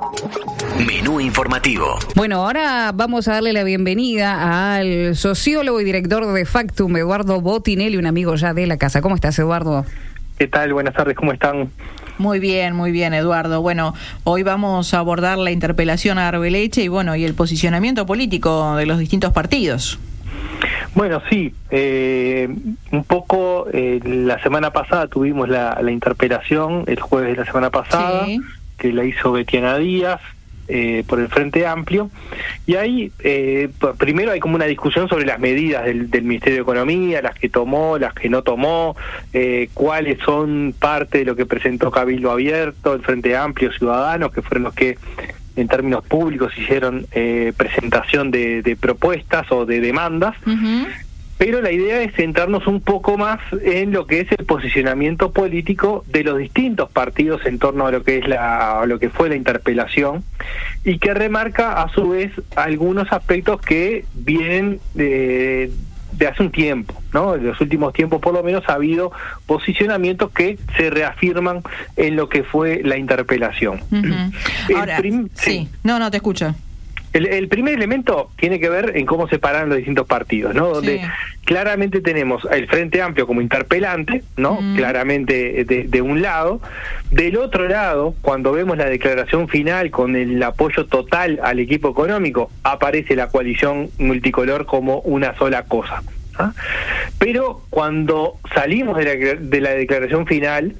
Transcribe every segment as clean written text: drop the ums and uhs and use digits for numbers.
Menú informativo. Bueno, ahora vamos a darle la bienvenida al sociólogo y director de Factum, Eduardo Botinelli, un amigo ya de la casa. ¿Cómo estás, Eduardo? ¿Qué tal? Buenas tardes, ¿cómo están? Muy bien, Eduardo. Bueno, hoy vamos a abordar la interpelación a Arbeleche y el posicionamiento político de los distintos partidos. Bueno, sí, un poco la semana pasada tuvimos la interpelación, el jueves de la semana pasada, sí, que la hizo Betiana Díaz por el Frente Amplio, y ahí primero hay como una discusión sobre las medidas del Ministerio de Economía, las que tomó, las que no tomó, cuáles son parte de lo que presentó Cabildo Abierto, el Frente Amplio, Ciudadanos, que fueron los que en términos públicos hicieron presentación de propuestas o de demandas. Uh-huh. Pero la idea es centrarnos un poco más en lo que es el posicionamiento político de los distintos partidos en torno a lo que es lo que fue la interpelación, y que remarca a su vez algunos aspectos que vienen de hace un tiempo, ¿no? En los últimos tiempos por lo menos ha habido posicionamientos que se reafirman en lo que fue la interpelación. Uh-huh. Ahora, sí. No, te escucho. El primer elemento tiene que ver en cómo separan los distintos partidos, ¿no? Donde claramente tenemos el Frente Amplio como interpelante, ¿no? Claramente de un lado. Del otro lado, cuando vemos la declaración final con el apoyo total al equipo económico, aparece la coalición multicolor como una sola cosa. ¿Ah? Pero cuando salimos de la declaración final,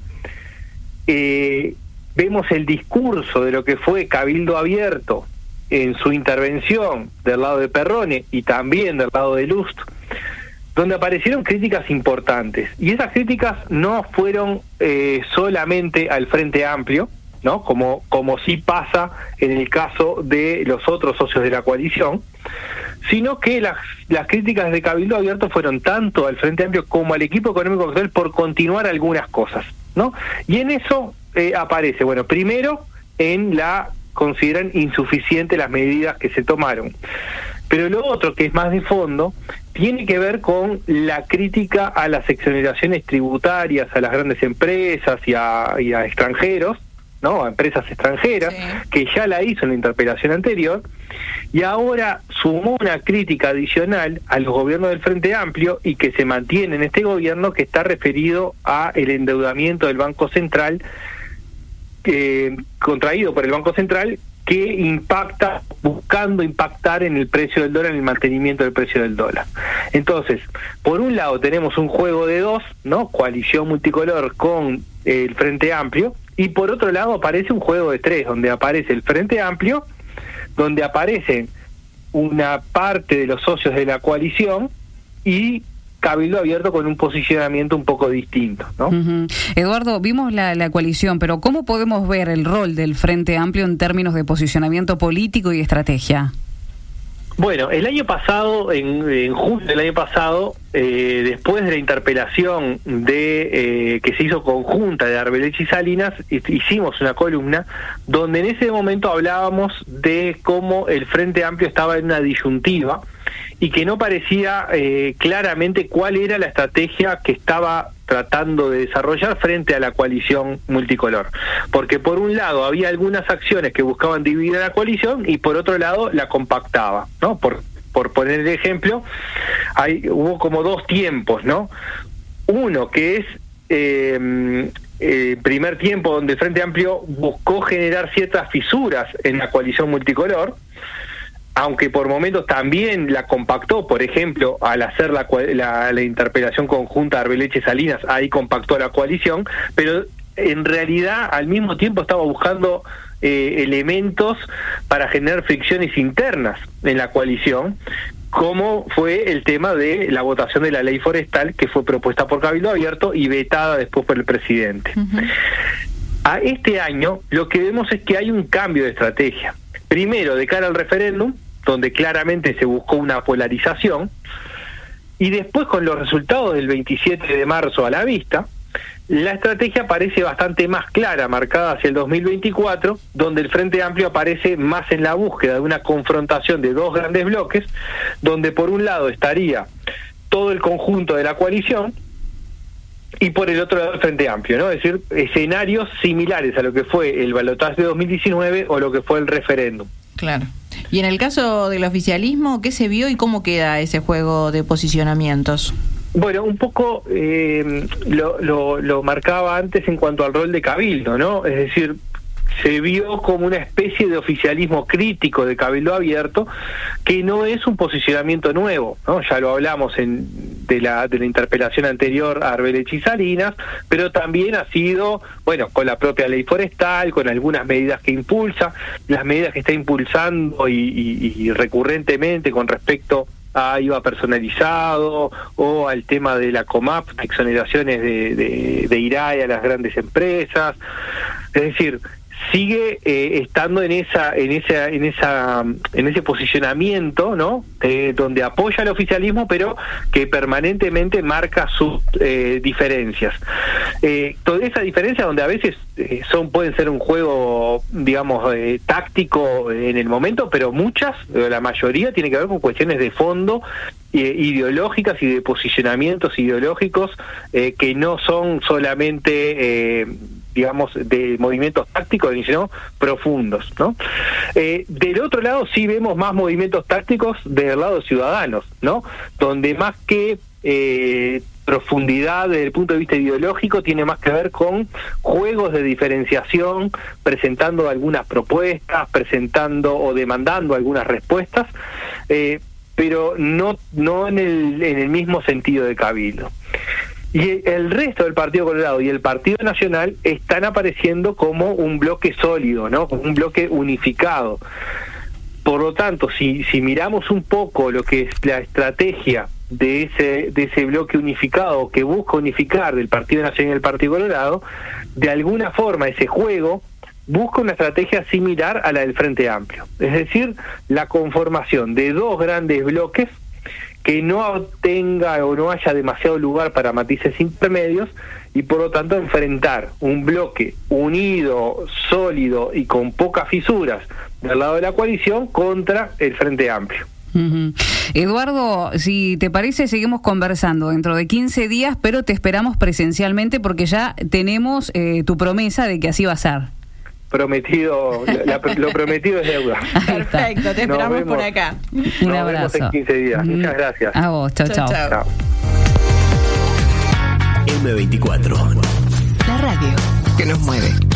vemos el discurso de lo que fue Cabildo Abierto en su intervención del lado de Perrone y también del lado de Lust, donde aparecieron críticas importantes. Y esas críticas no fueron solamente al Frente Amplio, ¿no? Como sí pasa en el caso de los otros socios de la coalición, sino que las críticas de Cabildo Abierto fueron tanto al Frente Amplio como al equipo económico actual por continuar algunas cosas, ¿no? Y en eso aparece, primero consideran insuficientes las medidas que se tomaron. Pero lo otro, que es más de fondo, tiene que ver con la crítica a las exoneraciones tributarias, a las grandes empresas y a extranjeros, ¿no? A empresas extranjeras, sí, que ya la hizo en la interpelación anterior, y ahora sumó una crítica adicional a los gobiernos del Frente Amplio y que se mantiene en este gobierno, que está referido a el endeudamiento del Banco Central, contraído por el Banco Central, que buscando impactar en el precio del dólar, en el mantenimiento del precio del dólar. Entonces, por un lado tenemos un juego de dos, ¿no? Coalición multicolor con el Frente Amplio, y por otro lado aparece un juego de tres, donde aparece el Frente Amplio, donde aparecen una parte de los socios de la coalición y Cabildo Abierto con un posicionamiento un poco distinto, ¿no? Uh-huh. Eduardo, vimos la coalición, pero ¿cómo podemos ver el rol del Frente Amplio en términos de posicionamiento político y estrategia? Bueno, el año pasado, en junio del año pasado, después de la interpelación que se hizo conjunta de Arbeleche y Salinas, hicimos una columna donde en ese momento hablábamos de cómo el Frente Amplio estaba en una disyuntiva y que no parecía claramente cuál era la estrategia que estaba tratando de desarrollar frente a la coalición multicolor. Porque por un lado había algunas acciones que buscaban dividir a la coalición y por otro lado la compactaba, ¿no? Por poner el ejemplo, hubo como dos tiempos, ¿no? Uno que es el primer tiempo donde el Frente Amplio buscó generar ciertas fisuras en la coalición multicolor, aunque por momentos también la compactó. Por ejemplo, al hacer la interpelación conjunta de Arbeleche Salinas, ahí compactó a la coalición, pero en realidad al mismo tiempo estaba buscando elementos para generar fricciones internas en la coalición, como fue el tema de la votación de la ley forestal, que fue propuesta por Cabildo Abierto y vetada después por el presidente. Uh-huh. A este año lo que vemos es que hay un cambio de estrategia. Primero, de cara al referéndum, donde claramente se buscó una polarización, y después, con los resultados del 27 de marzo a la vista, la estrategia parece bastante más clara, marcada hacia el 2024, donde el Frente Amplio aparece más en la búsqueda de una confrontación de dos grandes bloques, donde por un lado estaría todo el conjunto de la coalición, y por el otro lado el Frente Amplio, ¿no? Es decir, escenarios similares a lo que fue el balotaje de 2019 o lo que fue el referéndum. Claro. Y en el caso del oficialismo, ¿qué se vio y cómo queda ese juego de posicionamientos? Bueno, un poco lo marcaba antes en cuanto al rol de Cabildo, ¿no? Es decir, se vio como una especie de oficialismo crítico de Cabildo Abierto, que no es un posicionamiento nuevo, ¿no? Ya lo hablamos de la interpelación anterior a Arbeláez y Salinas, pero también ha sido, bueno, con la propia ley forestal, con algunas medidas que impulsa, las medidas que está impulsando y recurrentemente con respecto a IVA personalizado o al tema de la COMAP, exoneraciones de IRAE a las grandes empresas. Es decir, sigue estando en ese posicionamiento, ¿no? Donde apoya al oficialismo, pero que permanentemente marca sus diferencias. Toda esa diferencia donde a veces pueden ser un juego, digamos, táctico en el momento, pero la mayoría tiene que ver con cuestiones de fondo, ideológicas y de posicionamientos ideológicos que no son solamente digamos, de movimientos tácticos, sino profundos, ¿no? Del otro lado sí vemos más movimientos tácticos del lado de Ciudadanos, ¿no? Donde más que profundidad desde el punto de vista ideológico tiene más que ver con juegos de diferenciación, presentando algunas propuestas, presentando o demandando algunas respuestas, pero no en el mismo sentido de Cabildo. Y el resto del Partido Colorado y el Partido Nacional están apareciendo como un bloque sólido, ¿no? Como un bloque unificado. Por lo tanto, si miramos un poco lo que es la estrategia de ese bloque unificado que busca unificar del Partido Nacional y el Partido Colorado, de alguna forma ese juego busca una estrategia similar a la del Frente Amplio. Es decir, la conformación de dos grandes bloques que no tenga o no haya demasiado lugar para matices intermedios y por lo tanto enfrentar un bloque unido, sólido y con pocas fisuras del lado de la coalición contra el Frente Amplio. Uh-huh. Eduardo, si te parece, seguimos conversando dentro de 15 días, pero te esperamos presencialmente porque ya tenemos tu promesa de que así va a ser. Prometido, lo prometido es deuda. Perfecto, te esperamos por acá. Un abrazo. Nos vemos en 15 días. Muchas gracias. A vos, chao. M24. La radio que nos mueve.